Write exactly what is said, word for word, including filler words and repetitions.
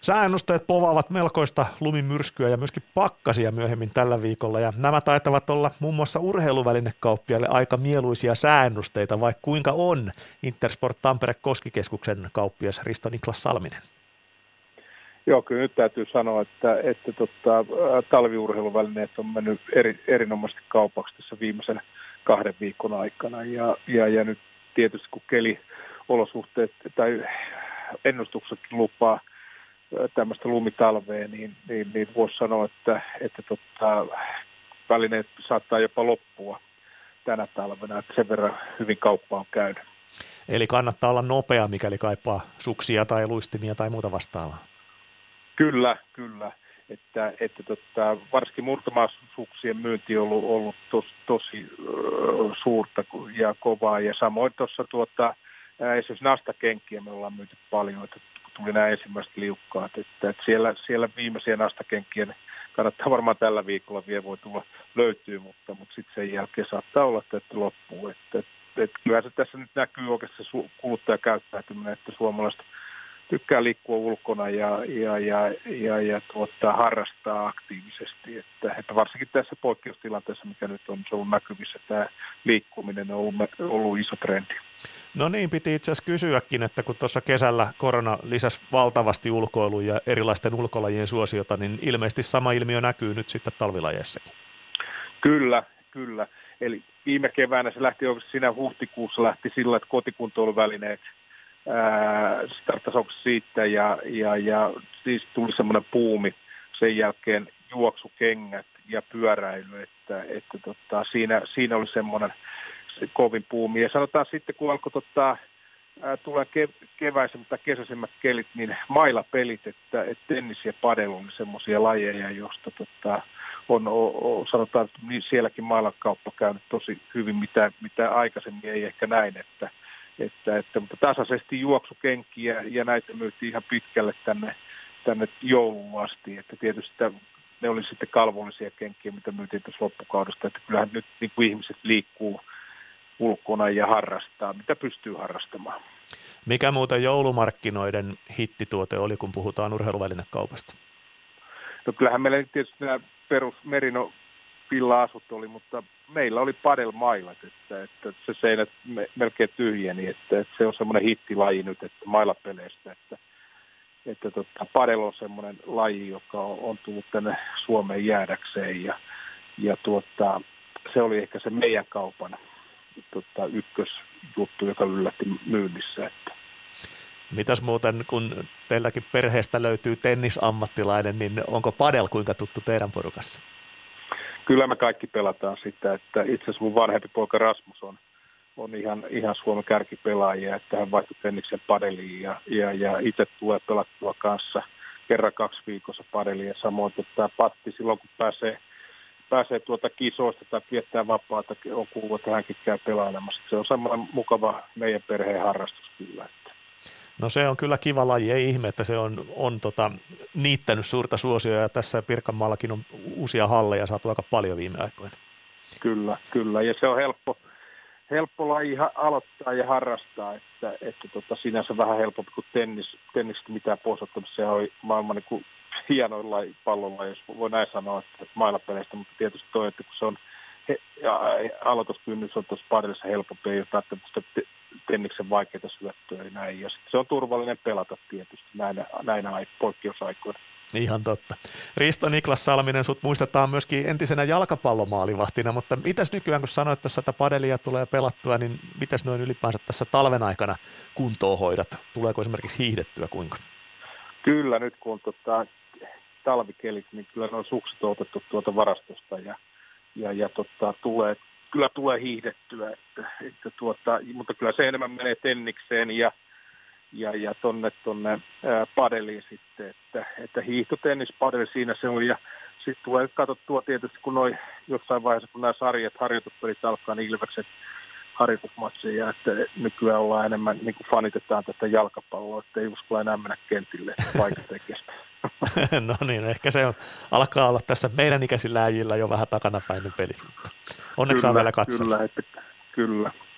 Sääennusteet povaavat melkoista lumimyrskyä ja myöskin pakkasia myöhemmin tällä viikolla, ja nämä taitavat olla muun muassa urheiluvälinekauppiaille aika mieluisia sääennusteita, vai kuinka on Intersport Tampere Koskikeskuksen kauppias Risto Niklas Salminen? Joo, kyllä nyt täytyy sanoa, että, että tota, talviurheiluvälineet on mennyt eri, erinomaisesti kaupaksi tässä viimeisen kahden viikon aikana, ja, ja, ja nyt tietysti kun keliolosuhteet tai ennustukset lupaa tämmöistä lumitalvea, niin, niin, niin voisi sanoa, että, että tota, välineet saattaa jopa loppua tänä talvena, että sen verran hyvin kauppa on käynyt. Eli kannattaa olla nopea, mikäli kaipaa suksia tai luistimia tai muuta vastaavaa. Kyllä, kyllä. Että, että tota, varsinkin murtomasuksien myynti on ollut, ollut tos, tosi uh, suurta ja kovaa. Ja samoin tuossa tuota, esimerkiksi nastakenkiä me ollaan myyty paljon, että tuli nämä ensimmäiset liukkaat. Että, että siellä, siellä viimeisiä nastakenkien kannattaa varmaan tällä viikolla vielä voi tulla löytyy, mutta, mutta sitten sen jälkeen saattaa olla, että, että loppuu. Että, että, että kyllä se tässä nyt näkyy oikeasti se kuluttajakäyttäytyminen, että suomalaiset tykkää liikkua ulkona ja, ja, ja, ja, ja tuota, harrastaa aktiivisesti. Että, että varsinkin tässä poikkeustilanteessa, mikä nyt on ollut näkyvissä, tämä liikkuminen on ollut, ollut iso trendi. No niin, piti itse asiassa kysyäkin, että kun tuossa kesällä korona lisäsi valtavasti ulkoilua ja erilaisten ulkolajien suosiota, niin ilmeisesti sama ilmiö näkyy nyt sitten talvilajeissakin. Kyllä, kyllä. Eli viime keväänä se lähti oikeasti siinä huhtikuussa lähti sillä, että kotikuntoiluvälineet starttasi siitä ja, ja, ja siis tuli semmoinen puumi sen jälkeen juoksukengät ja pyöräily, että, että tota, siinä, siinä oli semmoinen se kovin puumi. Ja sanotaan sitten, kun alkoi tota, ää, tulee ke, keväisemmät tai kesäisemmät kelit, niin mailapelit, että, että tennis ja padel on semmoisia lajeja, joista tota, on, o, o, sanotaan, että niin sielläkin mailakauppa käynyt tosi hyvin, mitä, mitä aikaisemmin ei ehkä näin, että Että, että, mutta tasaisesti juoksukenkiä ja näitä myytiin ihan pitkälle tänne, tänne jouluun asti. Että tietysti ne oli sitten kalvollisia kenkiä, mitä myytiin tuossa loppukaudesta. Että kyllähän nyt niin kuin ihmiset liikkuu ulkona ja harrastaa, mitä pystyy harrastamaan. Mikä muuten joulumarkkinoiden hittituote oli, kun puhutaan urheiluvälinekaupasta? No kyllähän meillä tietysti nämä perus merino villa-asut oli, mutta meillä oli padelmailat, että, että se seinät me, melkein tyhjeni, että, että se on semmoinen hittilaji nyt, että mailapeleistä, että, että tota, padel on semmoinen laji, joka on, on tullut tänne Suomeen jäädäkseen ja, ja tuota, se oli ehkä se meidän kaupan tota, ykkösjuttu, joka yllätti myynnissä. Että. Mitäs muuten, kun teilläkin perheestä löytyy tennisammattilainen, niin onko padel kuinka tuttu teidän porukassa? Kyllä me kaikki pelataan sitä, että itse asiassa mun vanhempi poika Rasmus on, on ihan, ihan Suomen kärkipelaajia, että hän vaihtoi tenniksen padeliin ja, ja, ja itse tulee pelattua kanssa kerran kaksi viikossa padeliin ja samoin tämä Patti silloin kun pääsee, pääsee tuota kisoista tai viettää vapaata, on kuullut, että hänkin käy pelailemassa. Se on semmoinen mukava meidän perheen harrastus kyllä. No se on kyllä kiva laji, ei ihme, että se on, on tota, niittänyt suurta suosioa ja tässä Pirkanmaallakin on uusia halleja saatu aika paljon viime aikoina. Kyllä, kyllä ja se on helppo, helppo laji aloittaa ja harrastaa, että, että tota, sinänsä vähän helpompi kuin tennis, tennistä mitään pois ottamassa. Se on maailman niin kuin hienoin laji, pallonlaji, jos voi näin sanoa, että mailapeleistä, mutta tietysti toi, että kun se on he, ja, aloituskynnys on tuossa padelissa helpompi, ei ole välttämättä tenniksen vaikeita syöttöä ja näin. Ja se on turvallinen pelata tietysti näinä, näinä poikkeusaikoina. Ihan totta. Risto Niklas Salminen, sut muistetaan myöskin entisenä jalkapallomaalivahtina, mutta mitäs nykyään, kun sanoit tuossa, että padelia tulee pelattua, niin mitäs noin ylipäänsä tässä talven aikana kuntoon hoidat? Tuleeko esimerkiksi hiihdettyä kuinka? Kyllä, nyt kun on tota, talvikelit, niin kyllä nuo sukset on otettu tuolta varastosta ja, ja, ja tota, tulee Kyllä tulee hiihdettyä, että, että tuota, mutta kyllä se enemmän menee tennikseen ja, ja, ja tonne, tonne ää, padeliin sitten, että, että hiihtotennis, padeli siinä se on ja sitten tulee katsottua tietysti, kun noi jossain vaiheessa, kun nämä sarjat, harjoituspelit alkaa, niin Ilveksen harjoitusmatseja, että nykyään ollaan enemmän, niin kuin fanitetaan tätä jalkapalloa, että ei uskalla enää mennä kentille vaikka kestä. No niin, ehkä se on, alkaa olla tässä meidän ikäisillä äijillä jo vähän takanapäin ne pelit, mutta onneksi kyllä, on vielä katsomassa. Kyllä, että, kyllä.